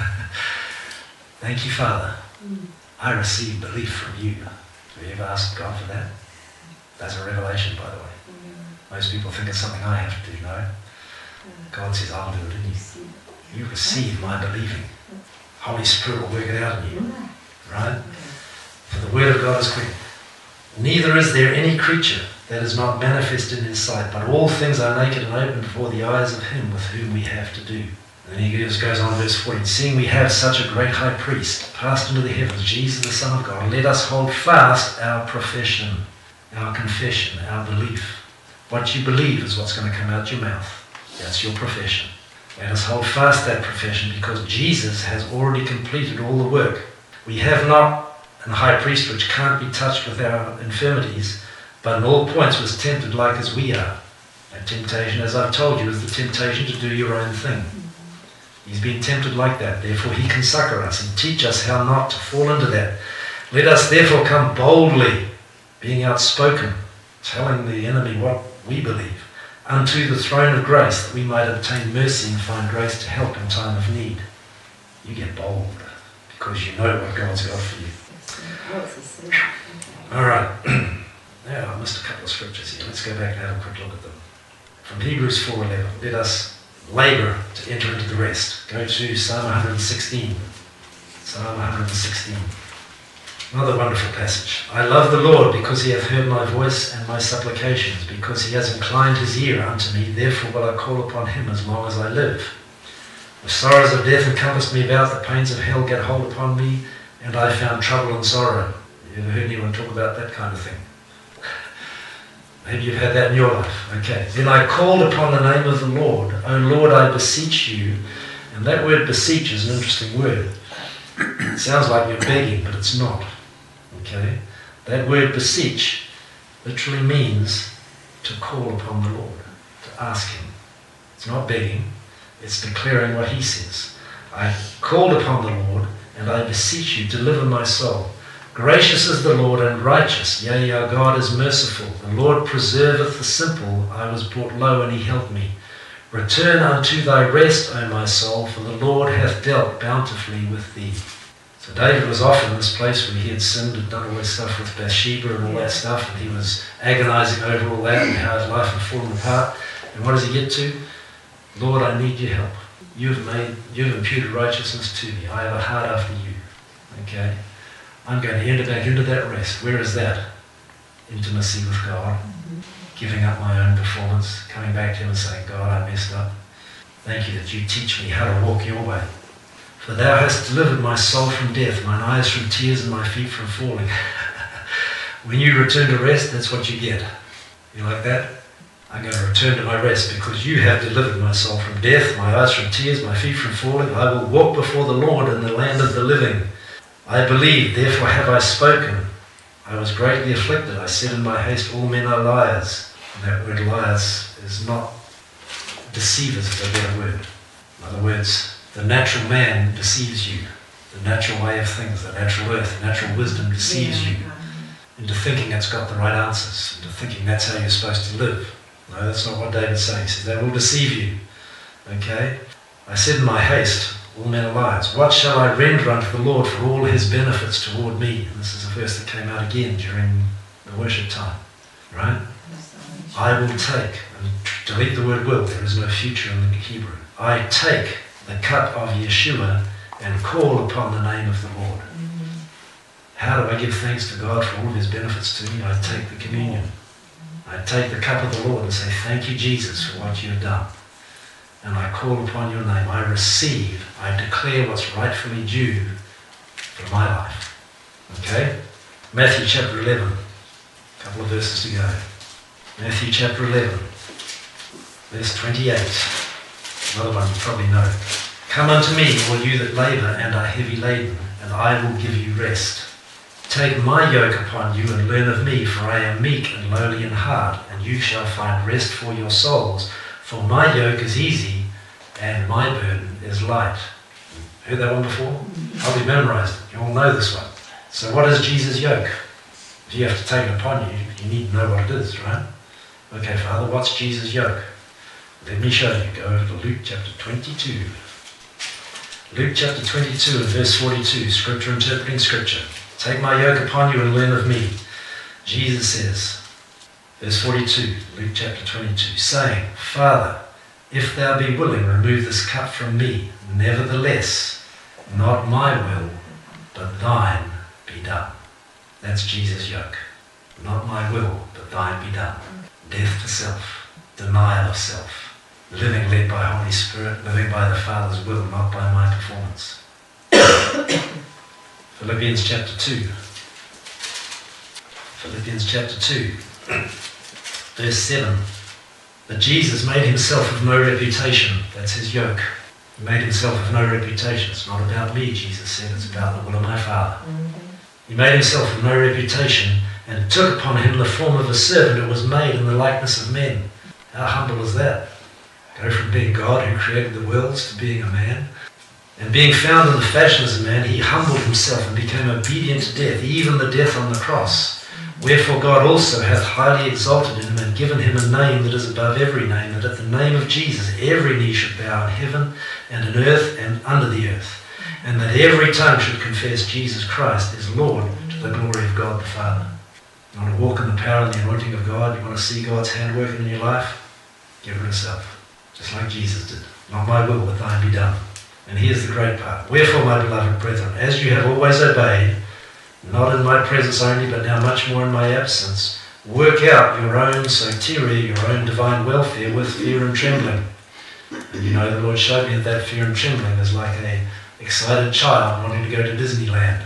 Thank you, Father. I receive belief from you. Have you ever asked God for that? That's a revelation, by the way. Most people think it's something I have to do. No. God says, I'll do it in you. You receive my believing. Holy Spirit will work it out in you. Right? For the word of God is quick. Neither is there any creature that is not manifest in his sight, but all things are naked and open before the eyes of him with whom we have to do. And then he just goes on verse 14. Seeing we have such a great high priest, passed into the heavens, Jesus the Son of God, let us hold fast our profession, our confession, our belief. What you believe is what's going to come out your mouth. That's your profession. Let us hold fast that profession, because Jesus has already completed all the work. We have not an high priest which can't be touched with our infirmities, but in all points was tempted like as we are. That temptation, as I've told you, is the temptation to do your own thing. He's been tempted like that. Therefore he can succor us and teach us how not to fall into that. Let us therefore come boldly, being outspoken, telling the enemy what we believe, unto the throne of grace, that we might obtain mercy and find grace to help in time of need. You get bold because you know what God's got for you. All right. Now, I missed a couple of scriptures here. Let's go back and have a quick look at them. From Hebrews 4:11, let us labour to enter into the rest. Go to Psalm 116. Psalm 116. Another wonderful passage. I love the Lord because he hath heard my voice and my supplications, because he has inclined his ear unto me. Therefore will I call upon him as long as I live. The sorrows of death encompassed me about, the pains of hell get hold upon me, and I found trouble and sorrow. You ever heard anyone talk about that kind of thing? Maybe you've had that in your life. Okay. Then I called upon the name of the Lord. O Lord, I beseech you. And that word beseech is an interesting word. It sounds like you're begging, but it's not. Okay? That word beseech literally means to call upon the Lord, to ask him. It's not begging, it's declaring what he says. I called upon the Lord, and I beseech you, deliver my soul. Gracious is the Lord and righteous, yea, our God is merciful. The Lord preserveth the simple. I was brought low, and he helped me. Return unto thy rest, O my soul, for the Lord hath dealt bountifully with thee. So David was off in this place where he had sinned and done all that stuff with Bathsheba and all that stuff, and he was agonizing over all that and how his life had fallen apart. And what does he get to? Lord, I need your help. You've imputed righteousness to me. I have a heart after you. Okay? I'm going to enter back into that rest. Where is that? Intimacy with God. Giving up my own performance. Coming back to him and saying, God, I messed up. Thank you that you teach me how to walk your way. For thou hast delivered my soul from death, mine eyes from tears and my feet from falling. When you return to rest, that's what you get. You like that? I'm going to return to my rest because you have delivered my soul from death, my eyes from tears, my feet from falling. I will walk before the Lord in the land of the living. I believe, therefore have I spoken. I was greatly afflicted. I said in my haste, all men are liars. And that word liars is not deceivers, is a better word. In other words, the natural man deceives you. The natural way of things, the natural earth, the natural wisdom deceives you into thinking it's got the right answers, into thinking that's how you're supposed to live. No, that's not what David's saying. He says, they will deceive you. Okay? I said in my haste, all men are liars. What shall I render unto the Lord for all his benefits toward me? And this is a verse that came out again during the worship time. Right? I will take, and delete the word will, there is no future in the Hebrew. I take the cup of Yeshua and call upon the name of the Lord. How do I give thanks to God for all of his benefits to me? I take the communion. I take the cup of the Lord and say, thank you, Jesus, for what you have done. And I call upon your name. I receive, I declare what's rightfully due for my life. Okay? Matthew chapter 11. A couple of verses to go. Matthew chapter 11, verse 28. Another one you probably know. Come unto me, all you that labour and are heavy laden, and I will give you rest. Take my yoke upon you and learn of me, for I am meek and lowly in heart, and you shall find rest for your souls. For my yoke is easy and my burden is light. Heard that one before? Probably memorized it. You all know this one. So what is Jesus' yoke? If you have to take it upon you, you need to know what it is, right? Okay, Father, what's Jesus' yoke? Let me show you. Go over to Luke chapter 22. Luke chapter 22 and verse 42, Scripture interpreting Scripture. Take my yoke upon you and learn of me. Jesus says, verse 42, Luke chapter 22, saying, Father, if thou be willing, remove this cup from me. Nevertheless, not my will, but thine be done. That's Jesus' yoke. Not my will, but thine be done. Death to self, denial of self, living led by Holy Spirit, living by the Father's will, not by my performance. Philippians chapter 2. Philippians chapter 2, verse 7. But Jesus made himself of no reputation. That's his yoke. He made himself of no reputation. It's not about me, Jesus said. It's about the will of my Father. He made himself of no reputation and took upon him the form of a servant and was made in the likeness of men. How humble is that? Go from being God who created the worlds to being a man. And being found in the fashion as a man, he humbled himself and became obedient to death, even the death on the cross. Wherefore God also hath highly exalted him and given him a name that is above every name, that at the name of Jesus every knee should bow in heaven and in earth and under the earth, and that every tongue should confess Jesus Christ is Lord, to the glory of God the Father. You want to walk in the power and the anointing of God? You want to see God's hand working in your life? Give rid of self, just like Jesus did. Not my will, but thine be done. And here's the great part. Wherefore, my beloved brethren, as you have always obeyed, not in my presence only, but now much more in my absence, work out your own soteria, your own divine welfare, with fear and trembling. And you know, the Lord showed me that fear and trembling is like an excited child wanting to go to Disneyland.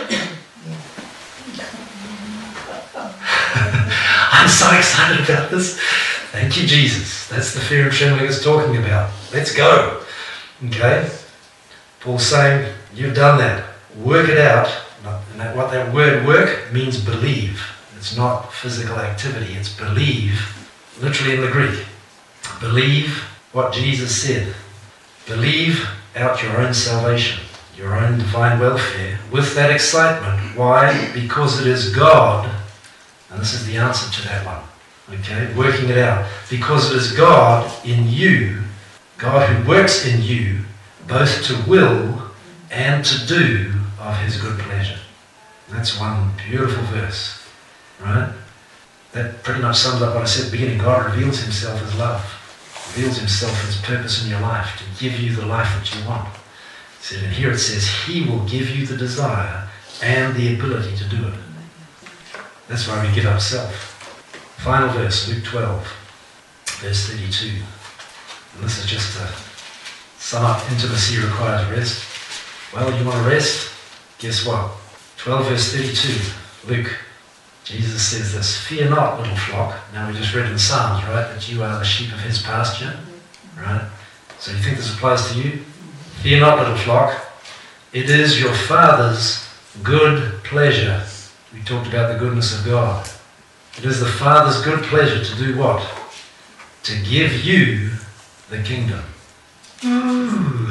I'm so excited about this. Thank you, Jesus. That's the fear and trembling it's talking about. Let's go. Okay? Paul's saying, you've done that. Work it out. And what that word work means believe. It's not physical activity. It's believe, literally in the Greek. Believe what Jesus said. Believe out your own salvation, your own divine welfare, with that excitement. Why? Because it is God, and this is the answer to that one. Okay, working it out. Because it is God in you, God who works in you, both to will and to do of his good pleasure. That's one beautiful verse, right? That pretty much sums up what I said at the beginning. God reveals himself as love, reveals himself as purpose in your life, to give you the life that you want. And here it says, he will give you the desire and the ability to do it. That's why we give up self. Final verse, Luke 12, verse 32. And this is just to sum up, intimacy requires rest. Well, you want to rest? Guess what? 12 verse 32, Luke, Jesus says this, fear not, little flock. Now we just read in Psalms, right, that you are the sheep of his pasture, right? So you think this applies to you? Fear not, little flock. It is your Father's good pleasure. We talked about the goodness of God. It is the Father's good pleasure to do what? To give you the kingdom. Ooh.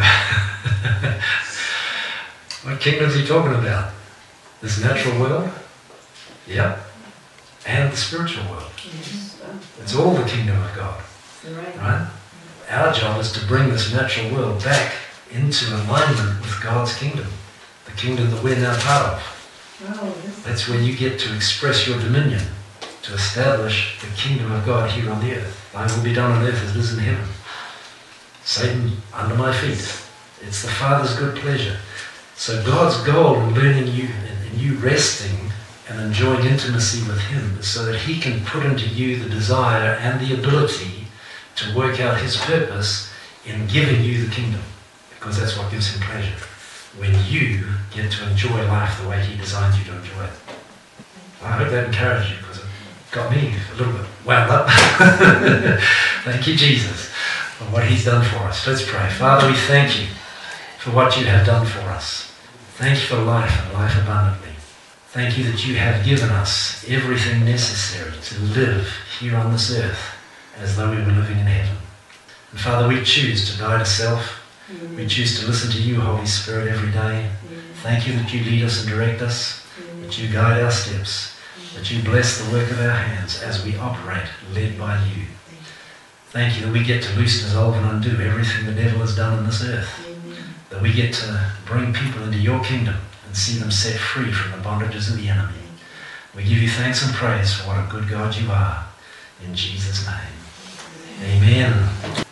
What kingdom is he talking about? This natural world? Yeah. And the spiritual world. It's all the kingdom of God. Right? Our job is to bring this natural world back into alignment with God's kingdom. The kingdom that we're now part of. That's where you get to express your dominion, to establish the kingdom of God here on the earth. Thy will be done on earth as it is in heaven. Satan, under my feet. It's the Father's good pleasure. So God's goal in learning you, in you resting and enjoying intimacy with him, is so that he can put into you the desire and the ability to work out his purpose in giving you the kingdom. Because that's what gives him pleasure. When you get to enjoy life the way he designed you to enjoy it. I hope that encouraged you, because it got me a little bit wound up. Thank you, Jesus, for what he's done for us. Let's pray. Father, we thank you for what you have done for us. Thank you for life and life abundantly. Thank you that you have given us everything necessary to live here on this earth as though we were living in heaven. And Father, we choose to die to self. We choose to listen to you, Holy Spirit, every day. Thank you that you lead us and direct us, that you guide our steps, that you bless the work of our hands as we operate, led by you. Thank you that we get to loose, dissolve and undo everything the devil has done on this earth. That we get to bring people into your kingdom and see them set free from the bondages of the enemy. We give you thanks and praise for what a good God you are. In Jesus' name. Amen.